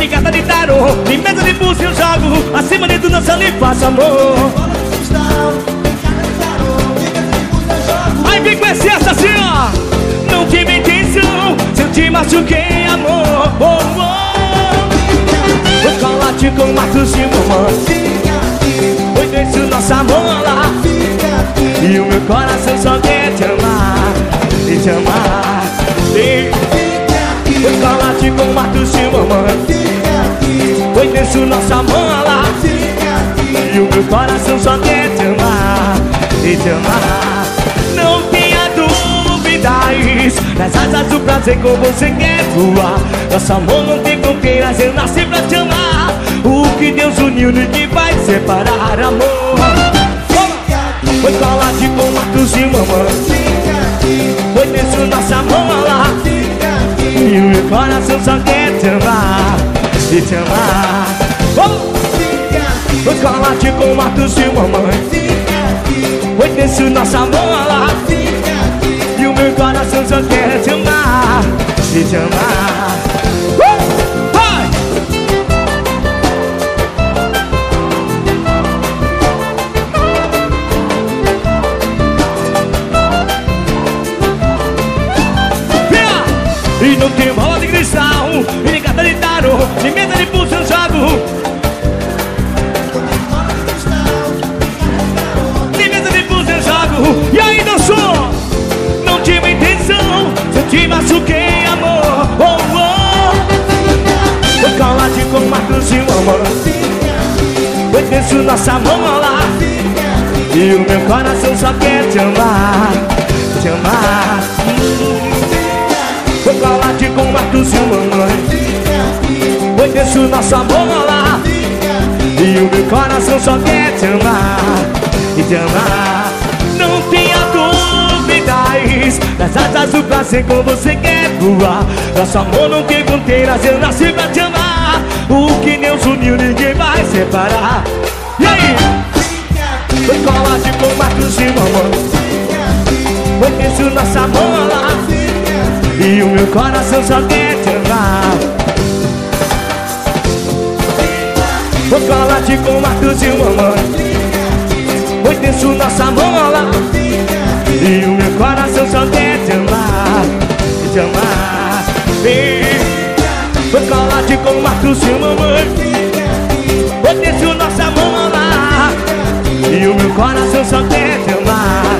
em casa de tarô, em mesa de búzio eu jogo, acima de tudo dançando e faço amor. Aí vem com esse assim, ó. Não tive intenção, se eu te machuquei, amor. Oh, oh. Vou colate com Marcosinho, mamãe. Foi desse o nosso amor lá. E o meu coração só quer te amar e te amar. Vou colate com Marcosinho, mamãe. Foi desse o nosso amor lá. E o meu coração só quer te amar e te amar. Não tenha dúvidas, nas asas do prazer com você quer voar. Nosso amor não tem fronteiras, eu nasci pra te amar. O que Deus uniu ninguém vai separar, amor. Foi colado com Marcosinho, mamãe. Foi desse o nosso amor lá. E o meu coração só quer te amar e te amar. Foi colado com Marcosinho, mamãe. Foi desse o nosso amor lá. E o meu coração só quer te amar e te amar. Vai! Via! E não tem bola de cristal, e nem carta de tarô, nem mesa de pulso eu jogo. E aí dançou. Não tive intenção, se eu te machuquei, amor. Oh, oh. Foi colado com Marcosinho, amor. Foi desse o nosso amor lá. E o meu coração só quer te amar, te amar. Foi colado com Marcosinho, mamãe. Foi desse o nosso amor lá. E o meu coração só quer te amar e te amar. Não tenha dúvidas, nas asas do prazer com você quer voar. Nosso amor não tem fronteiras, eu nasci pra te amar. O que Deus uniu ninguém vai separar. E aí? Foi colado com Marcosinho, mamãe. Foi desse o nosso amor lá. E o meu coração só quer te amar. Foi colado com Marcosinho, mamãe. Foi desse o nosso amor lá. E o meu coração só quer te amar e te amar. Foi colado com Marcosinho, mamãe. Foi desse o nosso amor lá. E o meu coração só quer te amar.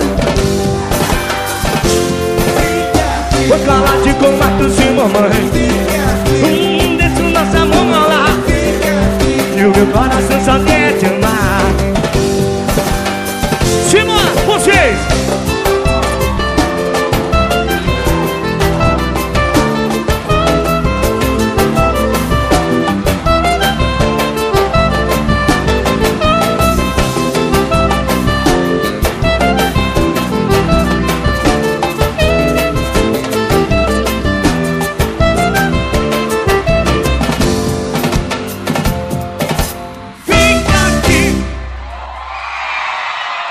Foi colado com Marcosinho, mamãe. Desse o nosso amor lá. E o meu coração só quer te amar. Cima, vocês!